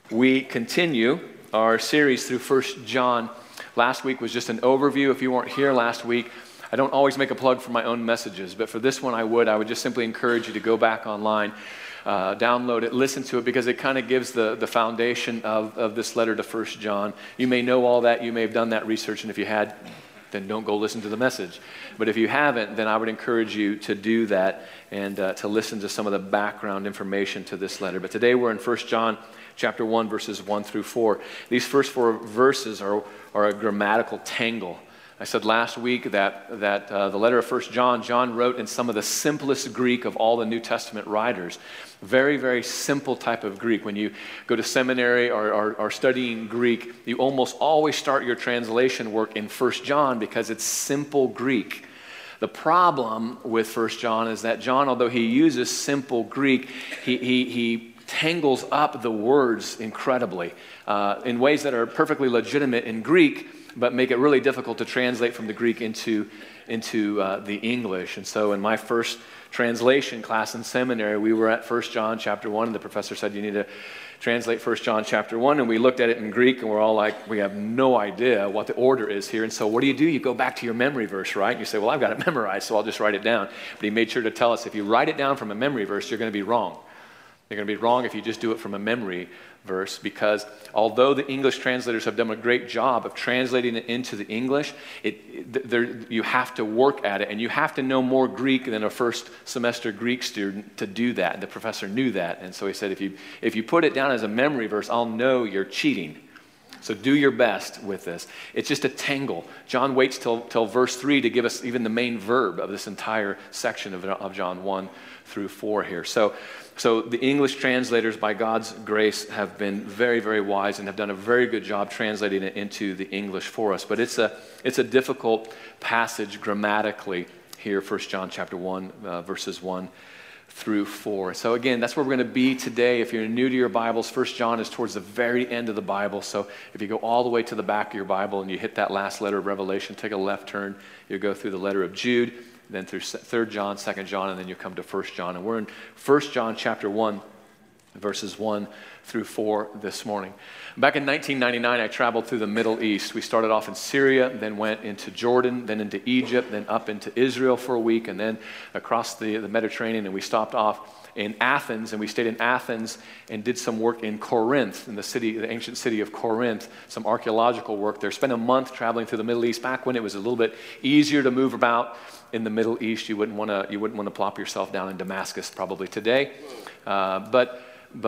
We continue our series through 1 John. Last week was just an overview. If you weren't here last week, I don't always make a plug for my own messages, but for this one I would just simply encourage you to go back online, download it, listen to it, because it kind of gives the foundation of this letter to 1 John. You may know all that, you may have done that research, and if you had, then don't go listen to the message. But if you haven't, then I would encourage you to do that and to listen to some of the background information to this letter. But today we're in 1 John chapter 1, verses 1 through 4. These first four verses are a grammatical tangle. I said last week that the letter of 1 John wrote in some of the simplest Greek of all the New Testament writers. Very, very simple type of Greek. When you go to seminary or studying Greek, you almost always start your translation work in 1 John because it's simple Greek. The problem with 1 John is that John, although he uses simple Greek, he tangles up the words incredibly in ways that are perfectly legitimate in Greek, but make it really difficult to translate from the Greek into the English. And so in my first translation class in seminary, we were at 1 John chapter 1, and the professor said, you need to translate 1 John chapter 1, and we looked at it in Greek, and we're all like, we have no idea what the order is here. And so what do? You go back to your memory verse, right? And you say, well, I've got it memorized, so I'll just write it down. But he made sure to tell us, if you write it down from a memory verse, you're going to be wrong. You're going to be wrong if you just do it from a memory verse, because although the English translators have done a great job of translating it into the English, you have to work at it, and you have to know more Greek than a first semester Greek student to do that. And the professor knew that, and so he said, if you put it down as a memory verse, I'll know you're cheating. So do your best with this. It's just a tangle. John waits till verse 3 to give us even the main verb of this entire section of John 1 through 4 here. So the English translators, by God's grace, have been very, very wise and have done a very good job translating it into the English for us. But it's a difficult passage grammatically here, 1 John chapter 1, verses 1 through 4. So again, that's where we're going to be today. If you're new to your Bibles, 1 John is towards the very end of the Bible. So if you go all the way to the back of your Bible and you hit that last letter of Revelation, take a left turn, you'll go through the letter of Jude, then through 3 John, 2 John, and then you come to 1 John. And we're in 1 John chapter 1, verses 1 through 4 this morning. Back in 1999, I traveled through the Middle East. We started off in Syria, then went into Jordan, then into Egypt, then up into Israel for a week, and then across the Mediterranean, and we stopped off in Athens, and we stayed in Athens and did some work in Corinth, in the ancient city of Corinth, some archaeological work there. Spent a month traveling through the Middle East back when it was a little bit easier to move about in the Middle East. You wouldn't want to plop yourself down in Damascus probably today, but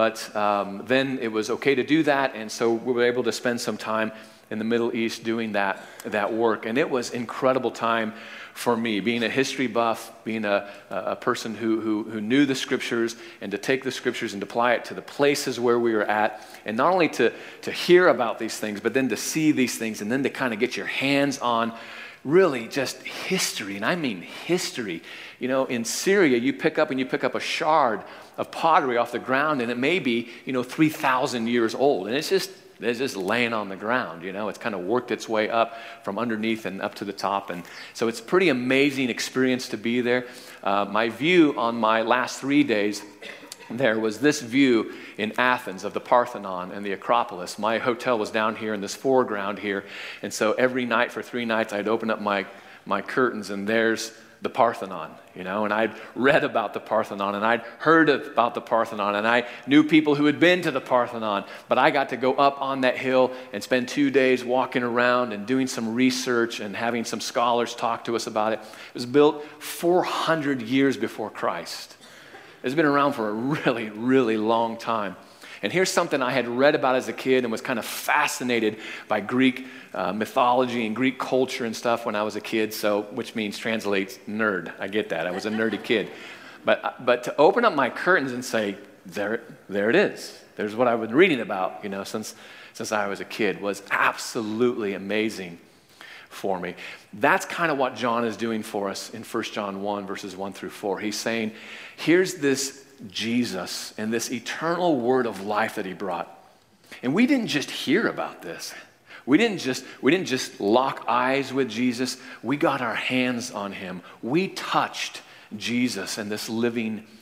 then it was okay to do that, and so we were able to spend some time in the Middle East doing that work, and it was incredible time for me, being a history buff, being a person who knew the Scriptures, and to take the Scriptures and apply it to the places where we were at, and not only to hear about these things, but then to see these things, and then to kind of get your hands on really just history, and I mean history. You know, in Syria, you pick up a shard of pottery off the ground, and it may be, 3,000 years old, and it's just laying on the ground. It's kind of worked its way up from underneath and up to the top, and so it's a pretty amazing experience to be there. My view on my last 3 days there was this view in Athens of the Parthenon and the Acropolis. My hotel was down here in this foreground here, and so every night for 3 nights I'd open up my curtains, and there's the Parthenon, and I'd read about the Parthenon, and I'd heard about the Parthenon, and I knew people who had been to the Parthenon, but I got to go up on that hill and spend 2 days walking around and doing some research and having some scholars talk to us about it. It was built 400 years before Christ. It's been around for a really, really long time. And here's something I had read about as a kid and was kind of fascinated by Greek mythology and Greek culture and stuff when I was a kid, which means translates nerd. I get that. I was a nerdy kid. But to open up my curtains and say, there it is. There's what I've been reading about, since I was a kid, was absolutely amazing for me. That's kind of what John is doing for us in 1 John 1, verses 1 through 4. He's saying, here's this Jesus and this eternal word of life that he brought. And we didn't just hear about this. We didn't just lock eyes with Jesus. We got our hands on him. We touched Jesus and this living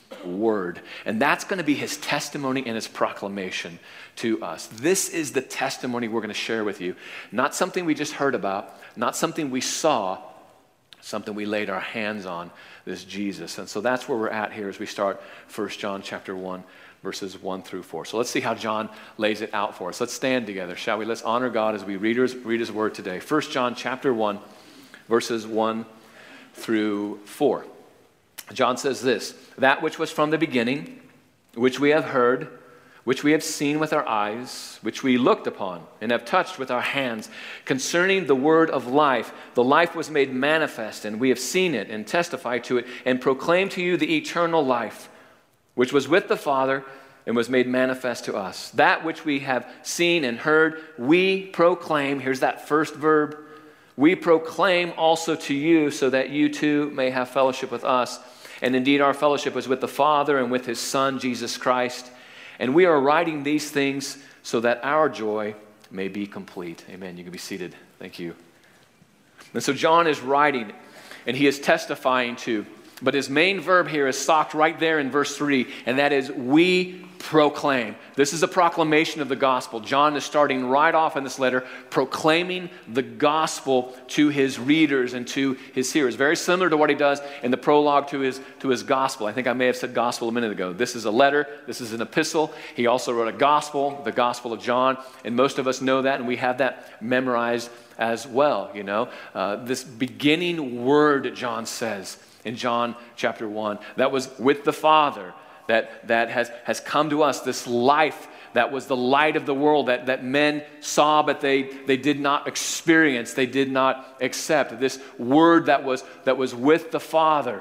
word. And that's going to be his testimony and his proclamation to us. This is the testimony we're going to share with you. Not something we just heard about, not something we saw, something we laid our hands on, this Jesus. And so that's where we're at here as we start 1 John chapter 1, verses 1 through 4. So let's see how John lays it out for us. Let's stand together, shall we? Let's honor God as we read his word today. 1 John chapter 1, verses 1 through 4. John says this, "That which was from the beginning, which we have heard, which we have seen with our eyes, which we looked upon and have touched with our hands, concerning the word of life. The life was made manifest, and we have seen it and testified to it and proclaimed to you the eternal life, which was with the Father and was made manifest to us. That which we have seen and heard, we proclaim." Here's that first verb. "We proclaim also to you, so that you too may have fellowship with us. And indeed our fellowship is with the Father and with his Son, Jesus Christ. And we are writing these things so that our joy may be complete." Amen. You can be seated. Thank you. And so John is writing, and he is testifying to, but his main verb here is socked right there in verse 3, and that is "we proclaim." This is a proclamation of the gospel. John is starting right off in this letter proclaiming the gospel to his readers and to his hearers. Very similar to what he does in the prologue to his gospel. I think I may have said gospel a minute ago. This is a letter. This is an epistle. He also wrote a gospel, the Gospel of John, and most of us know that, and we have that memorized as well. You know, this beginning word, John says in John chapter 1, that was with the Father, that has come to us, this life that was the light of the world that men saw, but they did not experience, they did not accept. This word that was with the Father,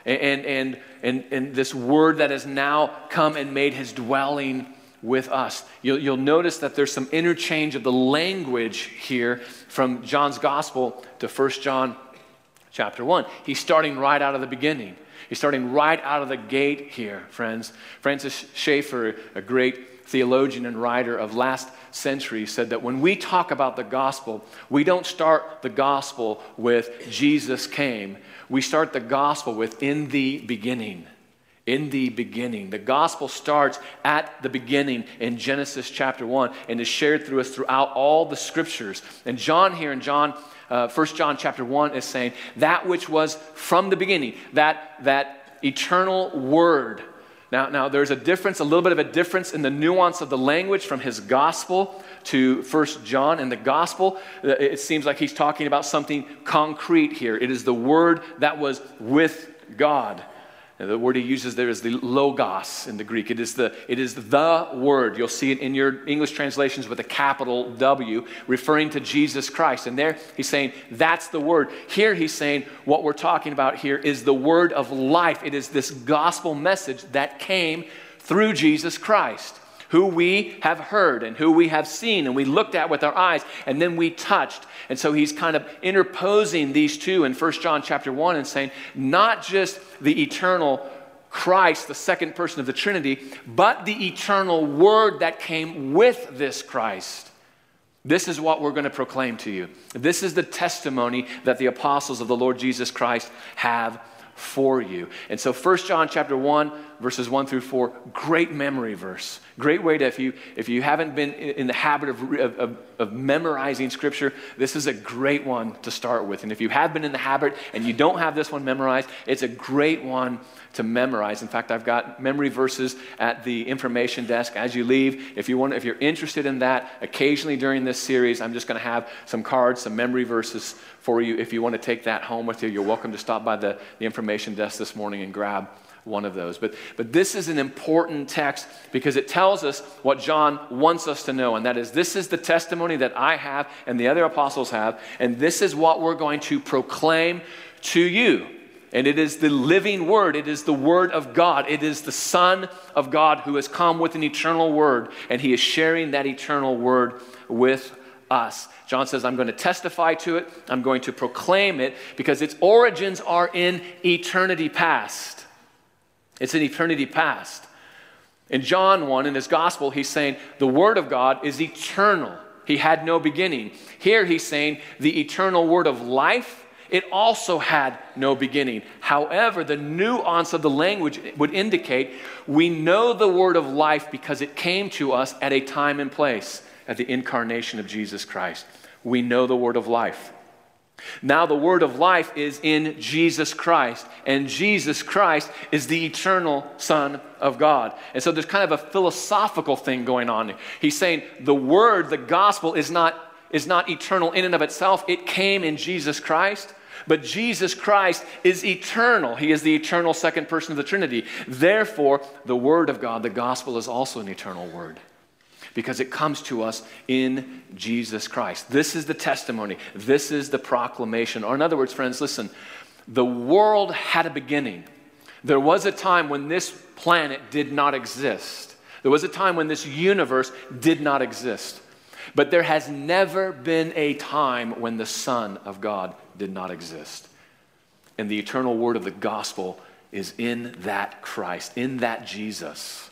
and this word that has now come and made his dwelling with us. You'll notice that there's some interchange of the language here from John's gospel to 1 John chapter 1. He's starting right out of the beginning. He's starting right out of the gate here, friends. Francis Schaeffer, a great theologian and writer of last century, said that when we talk about the gospel, we don't start the gospel with "Jesus came." We start the gospel with "in the beginning." In the beginning. The gospel starts at the beginning in Genesis chapter 1 and is shared through us throughout all the scriptures. And John here in 1 John chapter 1 is saying that which was from the beginning, that eternal word. Now there's a little bit of a difference in the nuance of the language from his gospel to 1 John. In the gospel, it seems like he's talking about something concrete here. It is the word that was with God. And the word he uses there is the logos in the Greek. It is the word. You'll see it in your English translations with a capital W, referring to Jesus Christ. And there he's saying that's the word. Here he's saying what we're talking about here is the word of life. It is this gospel message that came through Jesus Christ, who we have heard and who we have seen and we looked at with our eyes and then we touched. And so he's kind of interposing these two in 1 John chapter 1 and saying not just the eternal Christ, the second person of the Trinity, but the eternal word that came with this Christ. This is what we're going to proclaim to you. This is the testimony that the apostles of the Lord Jesus Christ have for you. And so 1 John chapter 1, verses 1 through 4, great memory verse. Great way to, if you haven't been in the habit of memorizing Scripture, this is a great one to start with. And if you have been in the habit and you don't have this one memorized, it's a great one to memorize. In fact, I've got memory verses at the information desk as you leave. If you're interested in that, occasionally during this series, I'm just going to have some cards, some memory verses for you. If you want to take that home with you, you're welcome to stop by the information desk this morning and grab one of those. But this is an important text because it tells us what John wants us to know, and that is this is the testimony that I have and the other apostles have, and this is what we're going to proclaim to you. And it is the living word. It is the word of God. It is the Son of God who has come with an eternal word, and he is sharing that eternal word with us. John says, I'm going to testify to it. I'm going to proclaim it because its origins are in eternity past. It's an eternity past. In John 1, in his gospel, he's saying the word of God is eternal. He had no beginning. Here he's saying the eternal word of life It also had no beginning. However, the nuance of the language would indicate we know the word of life because it came to us at a time and place, at the incarnation of Jesus Christ. We know the word of life. Now the word of life is in Jesus Christ, and Jesus Christ is the eternal Son of God. And so there's kind of a philosophical thing going on. He's saying the word, the gospel, is not eternal in and of itself. It came in Jesus Christ. But Jesus Christ is eternal. He is the eternal second person of the Trinity. Therefore, the word of God, the gospel, is also an eternal word because it comes to us in Jesus Christ. This is the testimony. This is the proclamation. Or in other words, friends, listen, the world had a beginning. There was a time when this planet did not exist. There was a time when this universe did not exist. But there has never been a time when the Son of God did not exist. And the eternal word of the gospel is in that Christ, in that Jesus.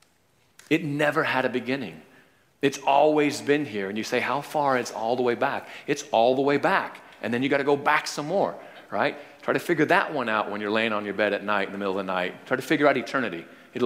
It never had a beginning. It's always been here. And you say, how far? It's all the way back. It's all the way back. And then you got to go back some more, right? Try to figure that one out when you're laying on your bed at night in the middle of the night. Try to figure out eternity.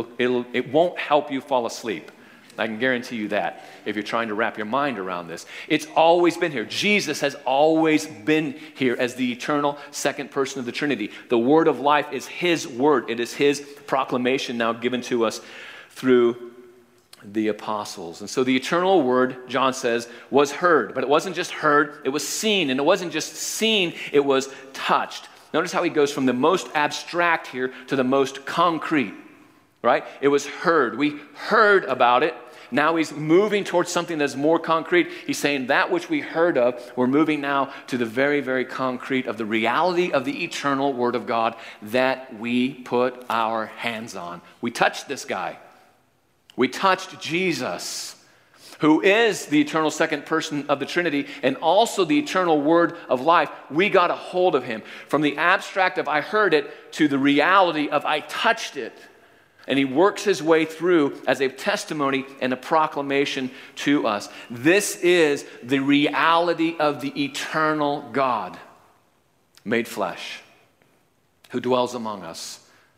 It won't help you fall asleep. I can guarantee you that if you're trying to wrap your mind around this. It's always been here. Jesus has always been here as the eternal second person of the Trinity. The word of life is his word. It is his proclamation now given to us through the apostles. And so the eternal word, John says, was heard. But it wasn't just heard, it was seen. And it wasn't just seen, it was touched. Notice how he goes from the most abstract here to the most concrete, right? It was heard. We heard about it. Now he's moving towards something that's more concrete. He's saying that which we heard of, we're moving now to the very, very concrete of the reality of the eternal word of God that we put our hands on. We touched this guy. We touched Jesus, who is the eternal second person of the Trinity and also the eternal word of life. We got a hold of him. From the abstract of I heard it to the reality of I touched it. And he works his way through as a testimony and a proclamation to us. This is the reality of the eternal God made flesh, who dwells among us,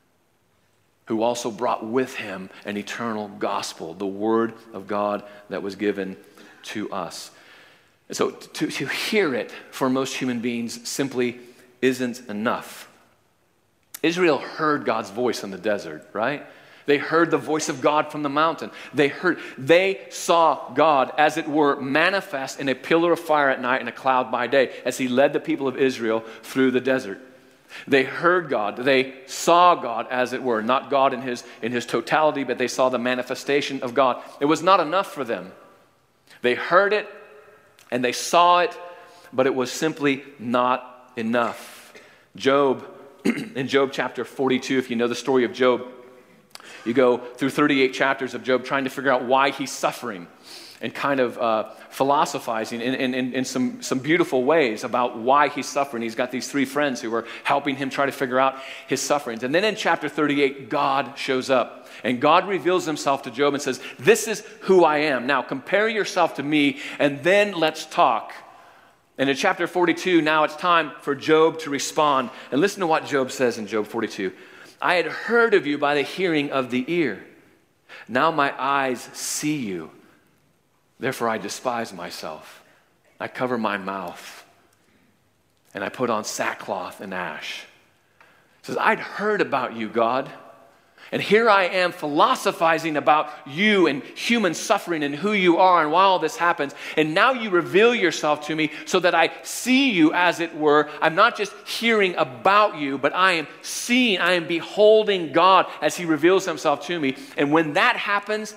who also brought with him an eternal gospel, the word of God that was given to us. And so to hear it for most human beings simply isn't enough. Israel heard God's voice in the desert, right? They heard the voice of God from the mountain. They saw God, as it were, manifest in a pillar of fire at night and a cloud by day as he led the people of Israel through the desert. They heard God. They saw God, as it were, not God in his totality, but they saw the manifestation of God. It was not enough for them. They heard it and they saw it, but it was simply not enough. Job, in Job chapter 42, if you know the story of Job, you go through 38 chapters of Job trying to figure out why he's suffering and kind of philosophizing in some beautiful ways about why he's suffering. He's got these three friends who are helping him try to figure out his sufferings. And then in chapter 38, God shows up. And God reveals himself to Job and says, this is who I am. Now compare yourself to me and then let's talk. And in chapter 42, now it's time for Job to respond. And listen to what Job says in Job 42. I had heard of you by the hearing of the ear. Now my eyes see you. Therefore I despise myself. I cover my mouth. And I put on sackcloth and ash. He says, I'd heard about you, God. And here I am philosophizing about you and human suffering and who you are and why all this happens. And now you reveal yourself to me so that I see you, as it were. I'm not just hearing about you, but I am seeing, I am beholding God as he reveals himself to me. And when that happens,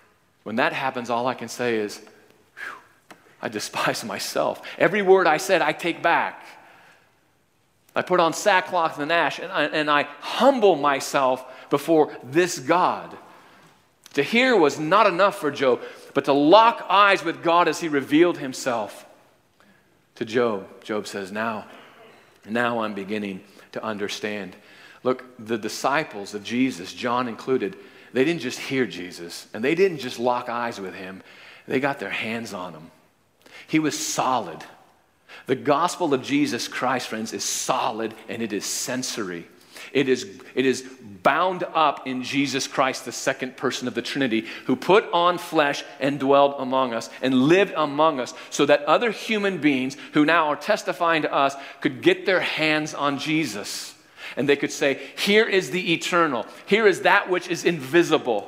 all I can say is, I despise myself. Every word I said, I take back. I put on sackcloth and ash, and I humble myself before this God. To hear was not enough for Job, but to lock eyes with God as he revealed himself to Job. Job says, now I'm beginning to understand. Look, the disciples of Jesus, John included, they didn't just hear Jesus, and they didn't just lock eyes with him. They got their hands on him. He was solid. The gospel of Jesus Christ, friends, is solid and it is sensory. It is bound up in Jesus Christ, the second person of the Trinity, who put on flesh and dwelled among us and lived among us so that other human beings who now are testifying to us could get their hands on Jesus. And they could say, here is the eternal. Here is that which is invisible.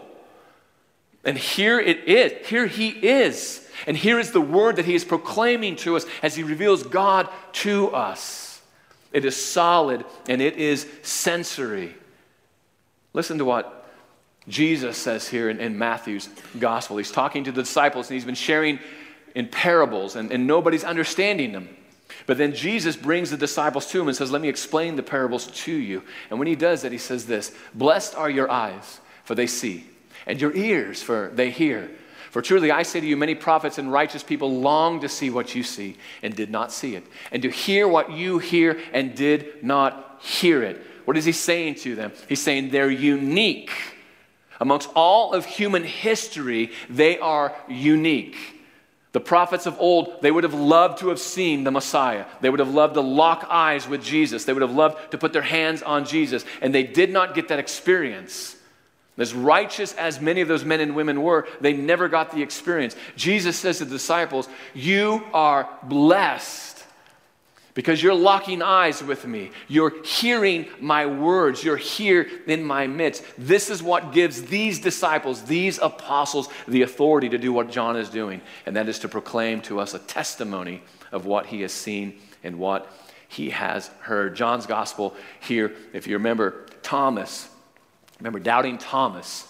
And here it is. Here he is. And here is the word that he is proclaiming to us as he reveals God to us. It is solid and it is sensory. Listen to what Jesus says here in Matthew's gospel. He's talking to the disciples and he's been sharing in parables and nobody's understanding them. But then Jesus brings the disciples to him and says, let me explain the parables to you. And when he does that, he says this, blessed are your eyes, for they see, and your ears, for they hear. For truly I say to you, many prophets and righteous people long to see what you see and did not see it, and to hear what you hear and did not hear it. What is he saying to them? He's saying they're unique. Amongst all of human history, they are unique. The prophets of old, they would have loved to have seen the Messiah. They would have loved to lock eyes with Jesus. They would have loved to put their hands on Jesus, and they did not get that experience. As righteous as many of those men and women were, they never got the experience. Jesus says to the disciples, you are blessed because you're locking eyes with me. You're hearing my words. You're here in my midst. This is what gives these disciples, these apostles, the authority to do what John is doing, and that is to proclaim to us a testimony of what he has seen and what he has heard. John's gospel here, if you remember, Remember, doubting Thomas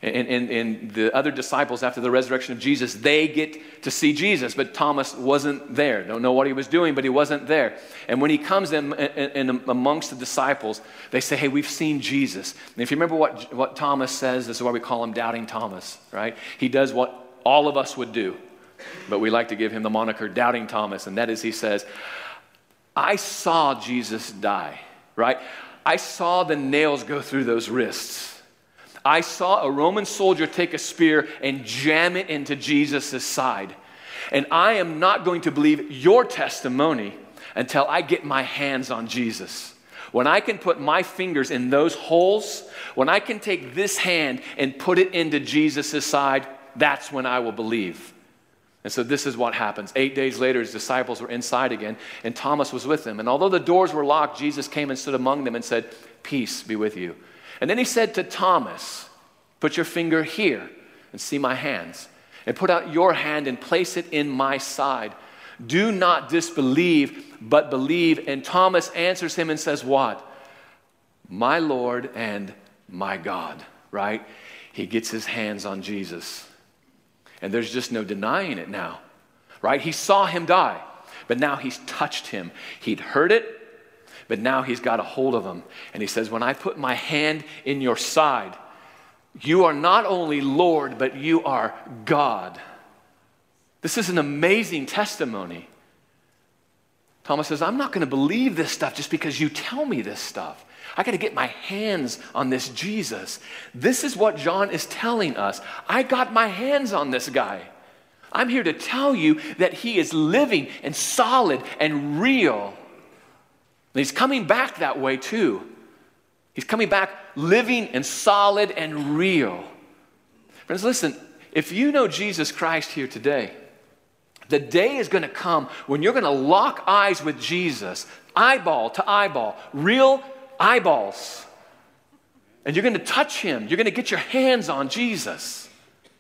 and the other disciples after the resurrection of Jesus, they get to see Jesus, but Thomas wasn't there. Don't know what he was doing, but he wasn't there. And when he comes in amongst the disciples, they say, hey, we've seen Jesus. And if you remember what Thomas says, this is why we call him Doubting Thomas, right? He does what all of us would do, but we like to give him the moniker Doubting Thomas, and that is he says, I saw Jesus die, right? I saw the nails go through those wrists. I saw a Roman soldier take a spear and jam it into Jesus' side. And I am not going to believe your testimony until I get my hands on Jesus. When I can put my fingers in those holes, when I can take this hand and put it into Jesus' side, that's when I will believe. And so this is what happens. 8 days later, his disciples were inside again, and Thomas was with them. And although the doors were locked, Jesus came and stood among them and said, peace be with you. And then he said to Thomas, put your finger here and see my hands, and put out your hand and place it in my side. Do not disbelieve, but believe. And Thomas answers him and says what? My Lord and my God, right? He gets his hands on Jesus. And there's just no denying it now, right? He saw him die, but now he's touched him. He'd heard it, but now he's got a hold of him. And he says, when I put my hand in your side, you are not only Lord, but you are God. This is an amazing testimony. Thomas says, I'm not going to believe this stuff just because you tell me this stuff. I got to get my hands on this Jesus. This is what John is telling us. I got my hands on this guy. I'm here to tell you that he is living and solid and real. And he's coming back that way too. He's coming back living and solid and real. Friends, listen, if you know Jesus Christ here today, the day is going to come when you're going to lock eyes with Jesus, eyeball to eyeball, real eyeballs. And you're going to touch him. You're going to get your hands on Jesus.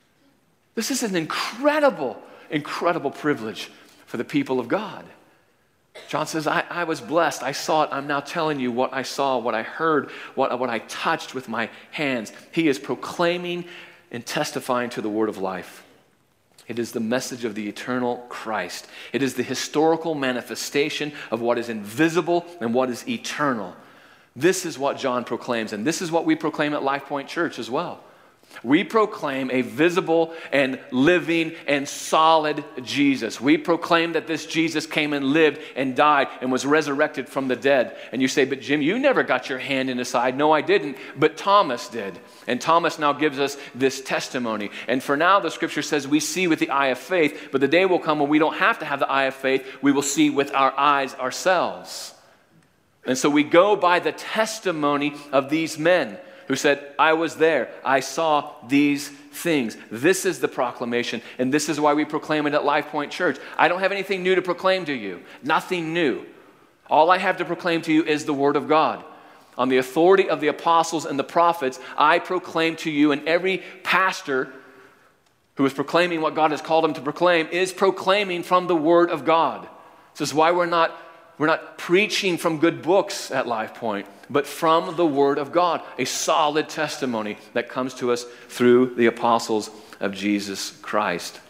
This is an incredible, incredible privilege for the people of God. John says, I was blessed. I saw it. I'm now telling you what I saw, what I heard, what I touched with my hands. He is proclaiming and testifying to the word of life. It is the message of the eternal Christ. It is the historical manifestation of what is invisible and what is eternal. This is what John proclaims, and this is what we proclaim at Life Point Church as well. We proclaim a visible and living and solid Jesus. We proclaim that this Jesus came and lived and died and was resurrected from the dead. And you say, but Jim, you never got your hand in his side. No, I didn't, but Thomas did. And Thomas now gives us this testimony. And for now, the scripture says we see with the eye of faith, but the day will come when we don't have to have the eye of faith. We will see with our eyes ourselves. And so we go by the testimony of these men who said, I was there, I saw these things. This is the proclamation, and this is why we proclaim it at Life Point Church. I don't have anything new to proclaim to you. Nothing new. All I have to proclaim to you is the Word of God. On the authority of the apostles and the prophets, I proclaim to you, and every pastor who is proclaiming what God has called him to proclaim is proclaiming from the Word of God. This is why we're not preaching from good books at Life Point, but from the Word of God, a solid testimony that comes to us through the apostles of Jesus Christ.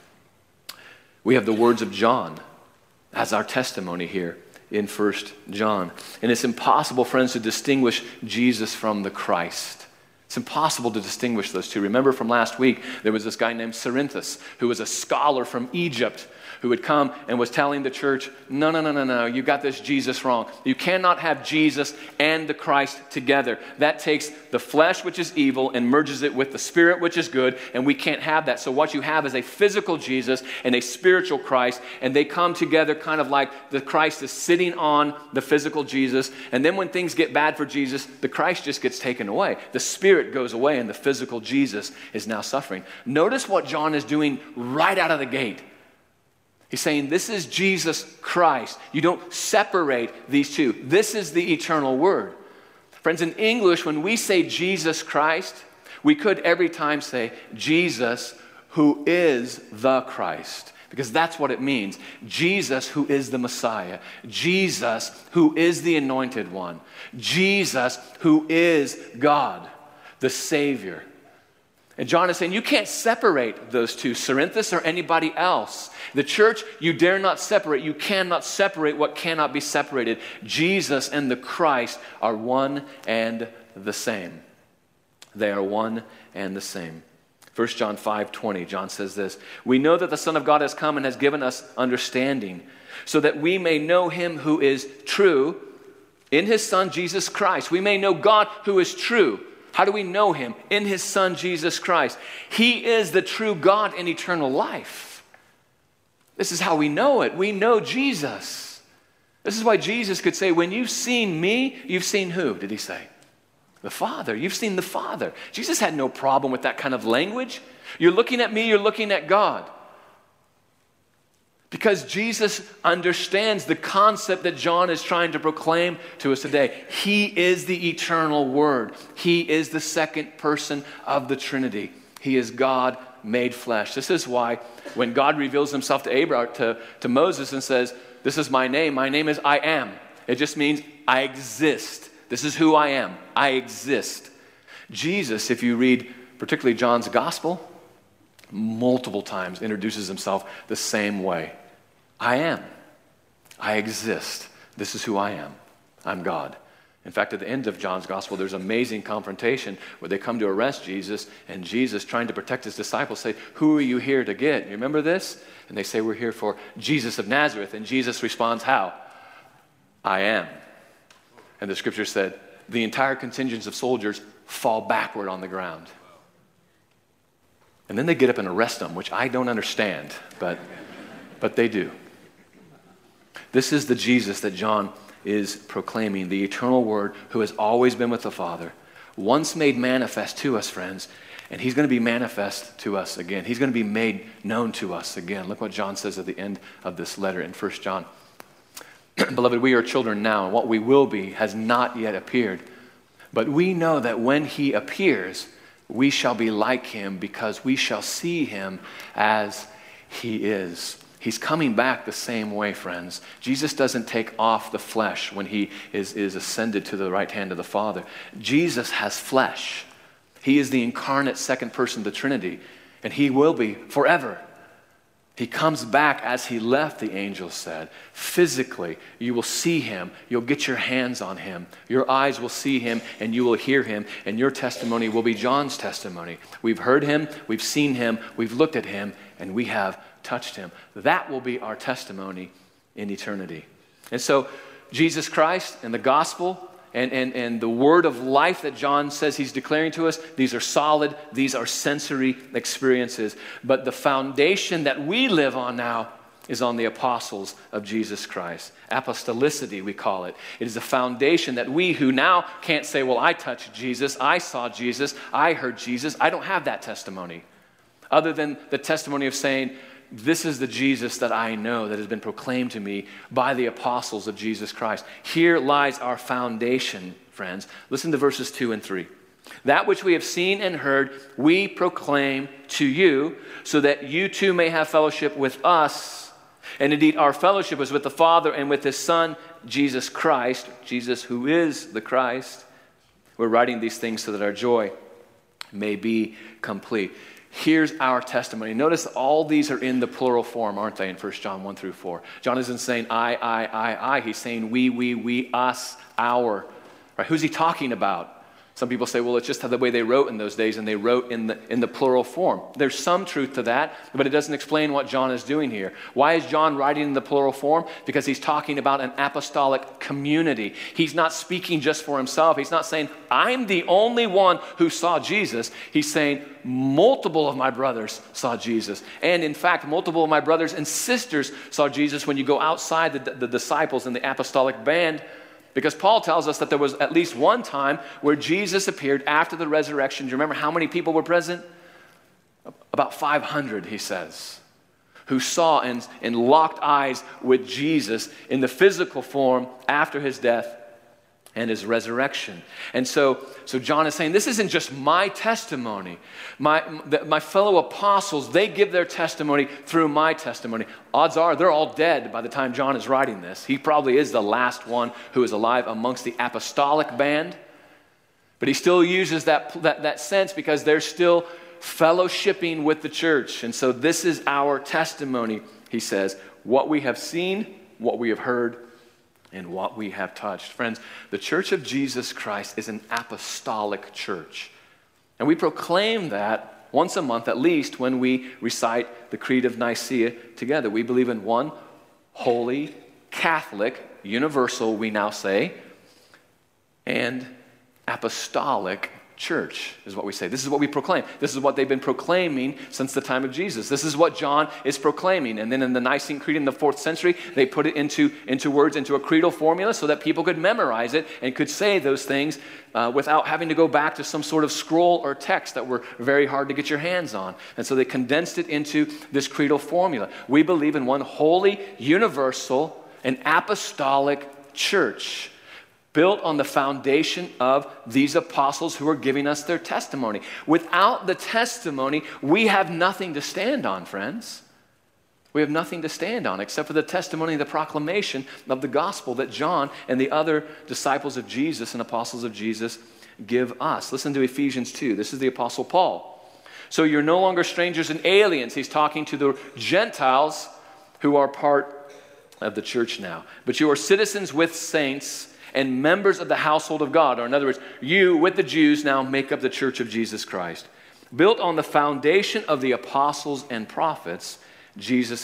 We have the words of John as our testimony here in 1 John. And it's impossible, friends, to distinguish Jesus from the Christ. It's impossible to distinguish those two. Remember from last week, there was this guy named Cerinthus, who was a scholar from Egypt, who had come and was telling the church, no, you got this Jesus wrong. You cannot have Jesus and the Christ together. That takes the flesh, which is evil, and merges it with the spirit, which is good, and we can't have that. So what you have is a physical Jesus and a spiritual Christ, and they come together kind of like the Christ is sitting on the physical Jesus, and then when things get bad for Jesus, the Christ just gets taken away. The spirit goes away, and the physical Jesus is now suffering. Notice what John is doing right out of the gate. He's saying, this is Jesus Christ. You don't separate these two. This is the eternal Word. Friends, in English, when we say Jesus Christ, we could every time say, Jesus who is the Christ. Because that's what it means. Jesus who is the Messiah. Jesus who is the Anointed One. Jesus who is God, the Savior. And John is saying, you can't separate those two, Cerinthus or anybody else. The church, you dare not separate. You cannot separate what cannot be separated. Jesus and the Christ are one and the same. They are one and the same. 1 John 5:20, John says this, we know that the Son of God has come and has given us understanding, so that we may know him who is true in his Son, Jesus Christ. We may know God who is true. How do we know him? In his Son, Jesus Christ. He is the true God and eternal life. This is how we know it. We know Jesus. This is why Jesus could say, when you've seen me, you've seen who, did he say? The Father. You've seen the Father. Jesus had no problem with that kind of language. You're looking at me, you're looking at God. Because Jesus understands the concept that John is trying to proclaim to us today. He is the eternal Word. He is the second person of the Trinity. He is God made flesh. This is why when God reveals himself to Abraham, to Moses and says, this is my name is I am. It just means I exist. This is who I am. I exist. Jesus, if you read particularly John's gospel, multiple times introduces himself the same way. I am. I exist. This is who I am. I'm God. In fact, at the end of John's gospel, there's an amazing confrontation where they come to arrest Jesus, and Jesus, trying to protect his disciples, say, who are you here to get? You remember this? And they say, we're here for Jesus of Nazareth. And Jesus responds, how? I am. And the scripture said, the entire contingent of soldiers fall backward on the ground. And then they get up and arrest them, which I don't understand, but they do. This is the Jesus that John is proclaiming, the eternal Word who has always been with the Father, once made manifest to us, friends, and he's going to be manifest to us again. He's going to be made known to us again. Look what John says at the end of this letter in 1 John. Beloved, we are children now, and what we will be has not yet appeared. But we know that when he appears, we shall be like him, because we shall see him as he is. He's coming back the same way, friends. Jesus doesn't take off the flesh when he is ascended to the right hand of the Father. Jesus has flesh. He is the incarnate second person of the Trinity, and he will be forever. He comes back as he left, the angel said. Physically, you will see him. You'll get your hands on him. Your eyes will see him, and you will hear him, and your testimony will be John's testimony. We've heard him, we've seen him, we've looked at him, and we have touched him. That will be our testimony in eternity. And so, Jesus Christ and the gospel and the word of life that John says he's declaring to us, these are solid, these are sensory experiences. But the foundation that we live on now is on the apostles of Jesus Christ. Apostolicity, we call it. It is a foundation that we who now can't say, well, I touched Jesus, I saw Jesus, I heard Jesus. I don't have that testimony. Other than the testimony of saying, this is the Jesus that I know that has been proclaimed to me by the apostles of Jesus Christ. Here lies our foundation, friends. Listen to verses 2 and 3. That which we have seen and heard, we proclaim to you, so that you too may have fellowship with us. And indeed, our fellowship is with the Father and with his Son, Jesus Christ, Jesus who is the Christ. We're writing these things so that our joy may be complete. Here's our testimony. Notice all these are in the plural form, aren't they, in 1 John 1 through 4. John isn't saying I. He's saying we, us, our. Right? Who's he talking about? Some people say, well, it's just the way they wrote in those days, and they wrote in the plural form. There's some truth to that, but it doesn't explain what John is doing here. Why is John writing in the plural form? Because he's talking about an apostolic community. He's not speaking just for himself. He's not saying, I'm the only one who saw Jesus. He's saying, multiple of my brothers saw Jesus. And in fact, multiple of my brothers and sisters saw Jesus when you go outside the disciples in the apostolic band. Because Paul tells us that there was at least one time where Jesus appeared after the resurrection. Do you remember how many people were present? About 500, he says, who saw and locked eyes with Jesus in the physical form after his death and his resurrection. And so John is saying, this isn't just my testimony. My fellow apostles, they give their testimony through my testimony. Odds are they're all dead by the time John is writing this. He probably is the last one who is alive amongst the apostolic band. But he still uses that sense because they're still fellowshipping with the church. And so this is our testimony, he says, what we have seen, what we have heard, and what we have touched. Friends, the Church of Jesus Christ is an apostolic church. And we proclaim that once a month at least when we recite the Creed of Nicaea together. We believe in one holy, Catholic, universal, we now say, and apostolic church is what we say. This is what we proclaim. This is what they've been proclaiming since the time of Jesus. This is what John is proclaiming. And then in the Nicene Creed in the 4th century, they put it into words, into a creedal formula so that people could memorize it and could say those things without having to go back to some sort of scroll or text that were very hard to get your hands on. And so they condensed it into this creedal formula. We believe in one holy, universal, and apostolic church, built on the foundation of these apostles who are giving us their testimony. Without the testimony, we have nothing to stand on, friends. We have nothing to stand on except for the testimony, the proclamation of the gospel that John and the other disciples of Jesus and apostles of Jesus give us. Listen to Ephesians 2. This is the Apostle Paul. So you're no longer strangers and aliens. He's talking to the Gentiles who are part of the church now. But you are citizens with saints and members of the household of God. Or in other words, you with the Jews now make up the church of Jesus Christ. Built on the foundation of the apostles and prophets, Jesus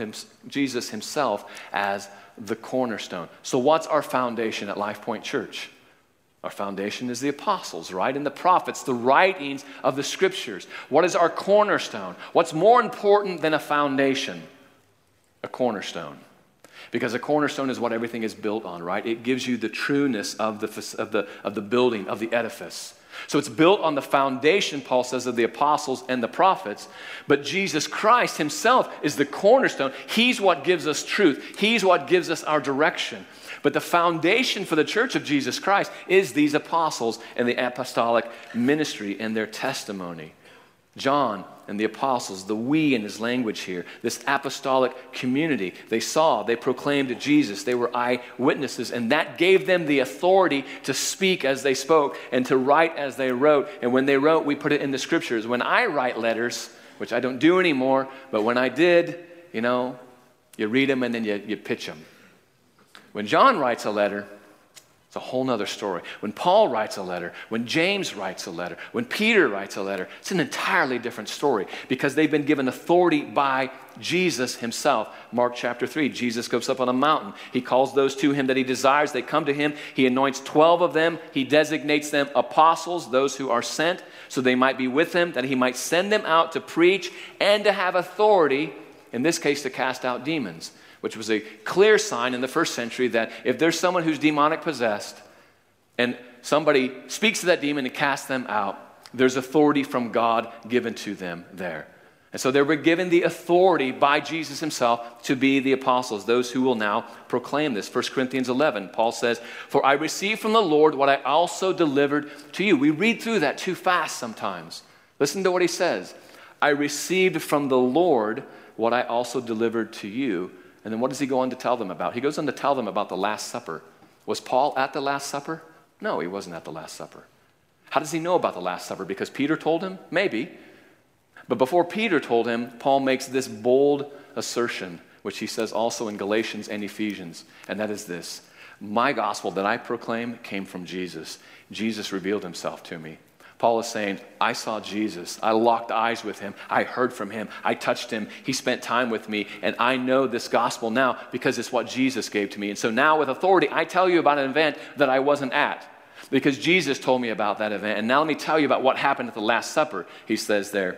himself as the cornerstone. So what's our foundation at Life Point Church? Our foundation is the apostles, right? And the prophets, the writings of the scriptures. What is our cornerstone? What's more important than a foundation? A cornerstone. Because a cornerstone is what everything is built on, right? It gives you the trueness of the building, of the edifice. So it's built on the foundation, Paul says, of the apostles and the prophets. But Jesus Christ himself is the cornerstone. He's what gives us truth. He's what gives us our direction. But the foundation for the church of Jesus Christ is these apostles and the apostolic ministry and their testimony. John and the apostles, the we in his language here, this apostolic community, they saw, they proclaimed Jesus, they were eyewitnesses, and that gave them the authority to speak as they spoke and to write as they wrote. And when they wrote, we put it in the scriptures. When I write letters, which I don't do anymore, but when I did, you read them and then you pitch them. When John writes a letter, it's a whole nother story. When Paul writes a letter, when James writes a letter, when Peter writes a letter, it's an entirely different story because they've been given authority by Jesus himself. Mark chapter 3, Jesus goes up on a mountain. He calls those to him that he desires. They come to him. He anoints 12 of them. He designates them apostles, those who are sent, so they might be with him, that he might send them out to preach and to have authority, in this case, to cast out demons, which was a clear sign in the first century that if there's someone who's demonic possessed and somebody speaks to that demon and casts them out, there's authority from God given to them there. And so they were given the authority by Jesus himself to be the apostles, those who will now proclaim this. 1 Corinthians 11, Paul says, "For I received from the Lord what I also delivered to you." We read through that too fast sometimes. Listen to what he says. "I received from the Lord what I also delivered to you." And then what does he go on to tell them about? He goes on to tell them about the Last Supper. Was Paul at the Last Supper? No, he wasn't at the Last Supper. How does he know about the Last Supper? Because Peter told him? Maybe. But before Peter told him, Paul makes this bold assertion, which he says also in Galatians and Ephesians, and that is this: "My gospel that I proclaim came from Jesus. Jesus revealed himself to me." Paul is saying, I saw Jesus. I locked eyes with him. I heard from him. I touched him. He spent time with me. And I know this gospel now because it's what Jesus gave to me. And so now with authority, I tell you about an event that I wasn't at because Jesus told me about that event. And now let me tell you about what happened at the Last Supper, he says there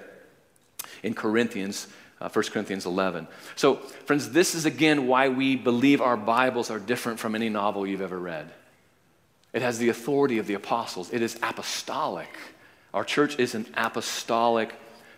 in Corinthians, 1 Corinthians 11. So, friends, this is again why we believe our Bibles are different from any novel you've ever read. It has the authority of the apostles. It is apostolic. Our church is an apostolic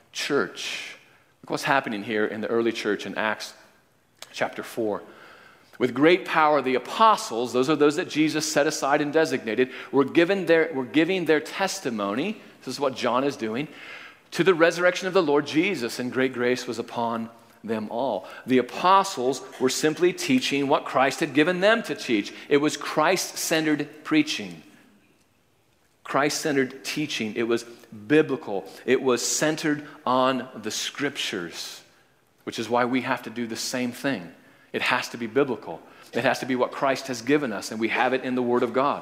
church. Look what's happening here in the early church in Acts chapter 4. With great power, the apostles, those are those that Jesus set aside and designated, were giving their testimony, this is what John is doing, to the resurrection of the Lord Jesus, and great grace was upon them all. The apostles were simply teaching what Christ had given them to teach. It was Christ-centered preaching. Christ-centered teaching. It was biblical. It was centered on the scriptures, which is why we have to do the same thing. It has to be biblical. It has to be what Christ has given us, and we have it in the Word of God.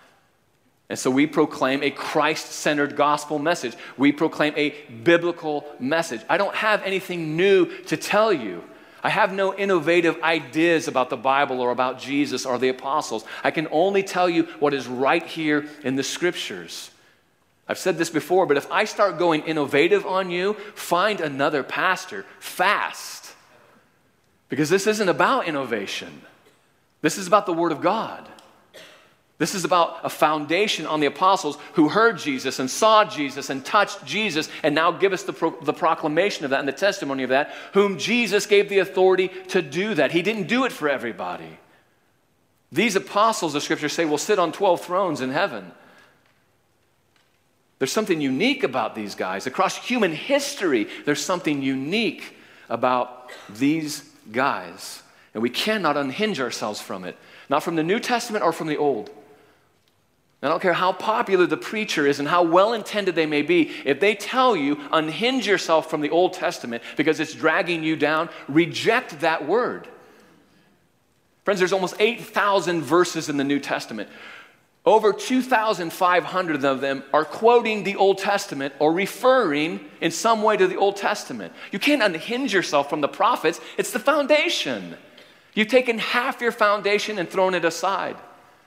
And so we proclaim a Christ-centered gospel message. We proclaim a biblical message. I don't have anything new to tell you. I have no innovative ideas about the Bible or about Jesus or the apostles. I can only tell you what is right here in the scriptures. I've said this before, but if I start going innovative on you, find another pastor fast. Because this isn't about innovation. This is about the Word of God. This is about a foundation on the apostles who heard Jesus and saw Jesus and touched Jesus and now give us the proclamation of that and the testimony of that, whom Jesus gave the authority to do that. He didn't do it for everybody. These apostles, the scriptures say, will sit on 12 thrones in heaven. There's something unique about these guys. Across human history, there's something unique about these guys. And we cannot unhinge ourselves from it. Not from the New Testament or from the Old. I don't care how popular the preacher is and how well-intended they may be. If they tell you, unhinge yourself from the Old Testament because it's dragging you down, reject that word. Friends, there's almost 8,000 verses in the New Testament. Over 2,500 of them are quoting the Old Testament or referring in some way to the Old Testament. You can't unhinge yourself from the prophets. It's the foundation. You've taken half your foundation and thrown it aside.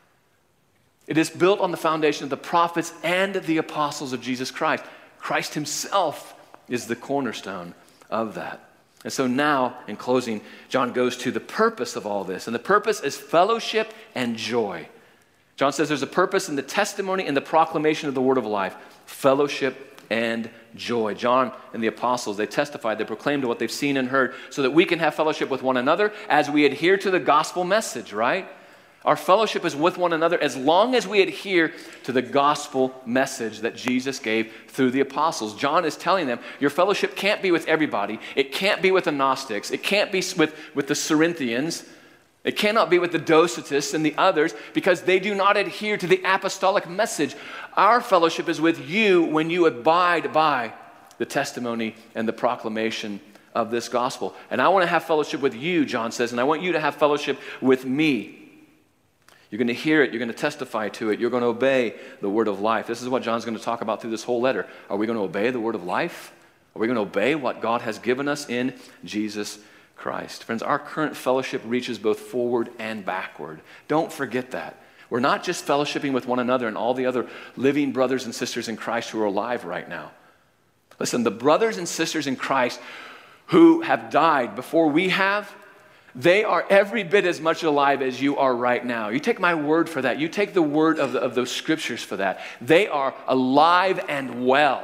It is built on the foundation of the prophets and the apostles of Jesus Christ. Christ himself is the cornerstone of that. And so now, in closing, John goes to the purpose of all this. And the purpose is fellowship and joy. John says there's a purpose in the testimony and the proclamation of the word of life. Fellowship and joy. John and the apostles, they testified, they proclaimed what they've seen and heard so that we can have fellowship with one another as we adhere to the gospel message, right? Our fellowship is with one another as long as we adhere to the gospel message that Jesus gave through the apostles. John is telling them, your fellowship can't be with everybody. It can't be with the Gnostics. It can't be with the Cerinthians. It cannot be with the Docetists and the others because they do not adhere to the apostolic message. Our fellowship is with you when you abide by the testimony and the proclamation of this gospel. And I want to have fellowship with you, John says, and I want you to have fellowship with me. You're going to hear it. You're going to testify to it. You're going to obey the word of life. This is what John's going to talk about through this whole letter. Are we going to obey the word of life? Are we going to obey what God has given us in Jesus Christ? Friends, our current fellowship reaches both forward and backward. Don't forget that. We're not just fellowshipping with one another and all the other living brothers and sisters in Christ who are alive right now. Listen, the brothers and sisters in Christ who have died before we have, they are every bit as much alive as you are right now. You take my word for that. You take the word of those scriptures for that. They are alive and well.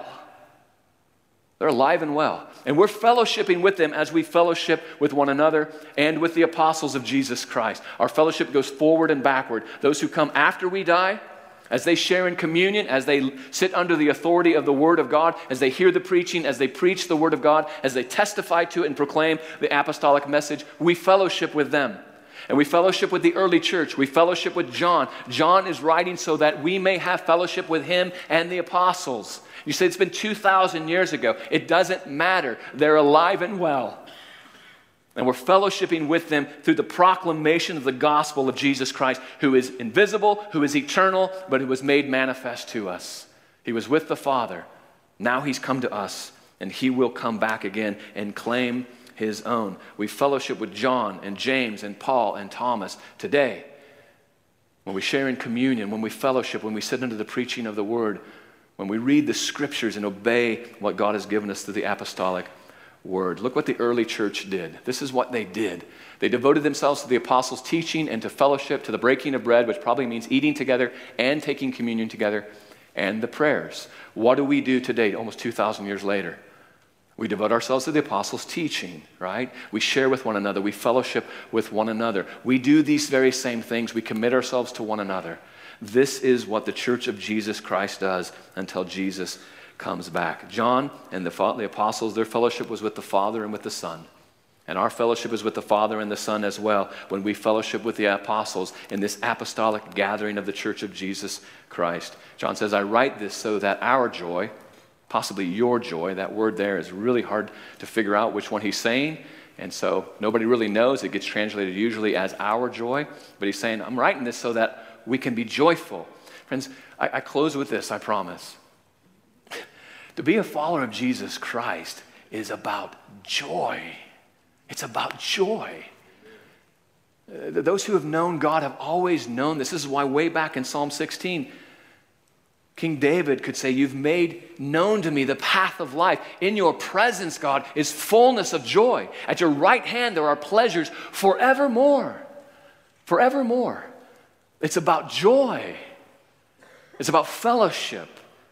They're alive and well. And we're fellowshipping with them as we fellowship with one another and with the apostles of Jesus Christ. Our fellowship goes forward and backward. Those who come after we die, as they share in communion, as they sit under the authority of the Word of God, as they hear the preaching, as they preach the Word of God, as they testify to it and proclaim the apostolic message, we fellowship with them. And we fellowship with the early church. We fellowship with John. John is writing so that we may have fellowship with him and the apostles. You say it's been 2,000 years ago. It doesn't matter. They're alive and well. And we're fellowshipping with them through the proclamation of the gospel of Jesus Christ, who is invisible, who is eternal, but who was made manifest to us. He was with the Father. Now he's come to us, and he will come back again and claim his own. We fellowship with John and James and Paul and Thomas today. When we share in communion, when we fellowship, when we sit under the preaching of the word, when we read the scriptures and obey what God has given us through the apostolic word. Look what the early church did. This is what they did. They devoted themselves to the apostles' teaching and to fellowship, to the breaking of bread, which probably means eating together and taking communion together, and the prayers. What do we do today, almost 2,000 years later? We devote ourselves to the apostles' teaching, right? We share with one another. We fellowship with one another. We do these very same things. We commit ourselves to one another. This is what the church of Jesus Christ does until Jesus comes back. John and the apostles, their fellowship was with the Father and with the Son. And our fellowship is with the Father and the Son as well when we fellowship with the apostles in this apostolic gathering of the church of Jesus Christ. John says, I write this so that our joy, possibly your joy, that word there is really hard to figure out which one he's saying. And so nobody really knows. It gets translated usually as our joy. But he's saying, I'm writing this so that we can be joyful. Friends, I close with this, I promise. To be a follower of Jesus Christ is about joy. It's about joy. Those who have known God have always known this. This is why way back in Psalm 16, King David could say, you've made known to me the path of life. In your presence, God, is fullness of joy. At your right hand there are pleasures forevermore. Forevermore. It's about joy. It's about fellowship.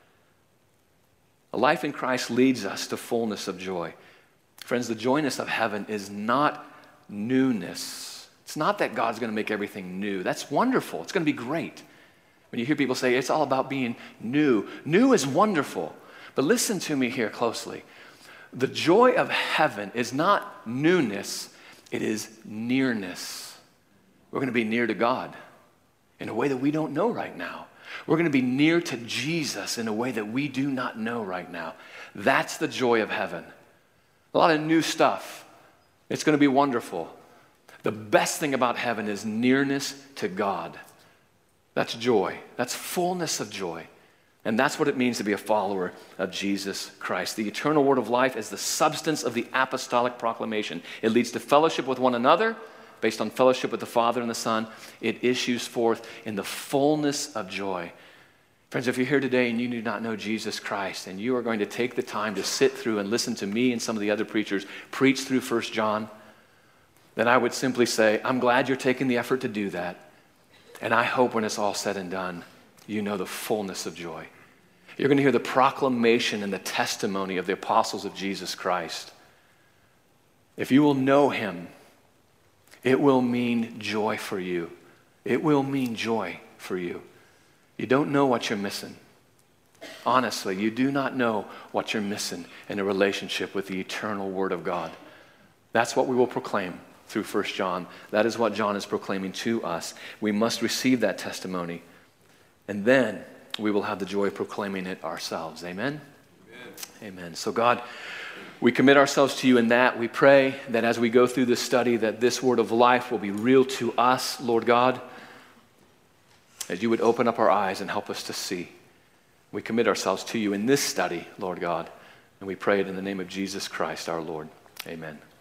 A life in Christ leads us to fullness of joy. Friends, the joyness of heaven is not newness. It's not that God's going to make everything new. That's wonderful. It's going to be great. When you hear people say it's all about being new, new is wonderful. But listen to me here closely. The joy of heaven is not newness, it is nearness. We're going to be near to God in a way that we don't know right now. We're going to be near to Jesus in a way that we do not know right now. That's the joy of heaven. A lot of new stuff. It's going to be wonderful. The best thing about heaven is nearness to God. That's joy. That's fullness of joy. And that's what it means to be a follower of Jesus Christ. The eternal word of life is the substance of the apostolic proclamation. It leads to fellowship with one another, based on fellowship with the Father and the Son. It issues forth in the fullness of joy. Friends, if you're here today and you do not know Jesus Christ, and you are going to take the time to sit through and listen to me and some of the other preachers preach through 1 John, then I would simply say, I'm glad you're taking the effort to do that. And I hope when it's all said and done, you know the fullness of joy. You're going to hear the proclamation and the testimony of the apostles of Jesus Christ. If you will know him, it will mean joy for you. It will mean joy for you. You don't know what you're missing. Honestly, you do not know what you're missing in a relationship with the eternal Word of God. That's what we will proclaim through 1 John. That is what John is proclaiming to us. We must receive that testimony, and then we will have the joy of proclaiming it ourselves. Amen? Amen. Amen. So God, We commit ourselves to you in that. We pray that as we go through this study, that this word of life will be real to us, Lord God, as you would open up our eyes and help us to see. We commit ourselves to you in this study, Lord God, and we pray it in the name of Jesus Christ, our Lord. Amen.